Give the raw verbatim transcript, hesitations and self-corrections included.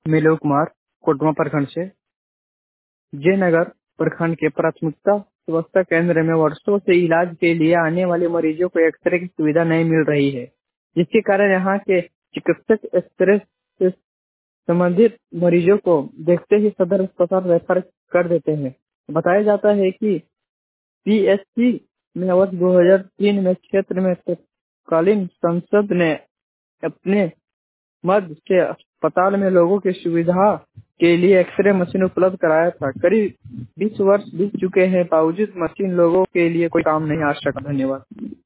मिलो कुमार, कोटवा प्रखंड से। जयनगर प्रखंड के प्राथमिकता स्वास्थ्य केंद्र में वर्षों से इलाज के लिए आने वाले मरीजों को एक्सरे की सुविधा नहीं मिल रही है, जिसके कारण यहाँ के चिकित्सक एक्सरे से संबंधित मरीजों को देखते ही सदर अस्पताल रेफर कर देते हैं। बताया जाता है कि पीएचसी में वर्ष दो हज़ार तीन में क्षेत्र में तत्कालीन संसद ने अपने मध्य से अस्पताल में लोगों की सुविधा के लिए एक्सरे मशीन उपलब्ध कराया था। करीब बीस वर्ष बीत चुके हैं, बावजूद मशीन लोगों के लिए कोई काम नहीं आ सका। धन्यवाद।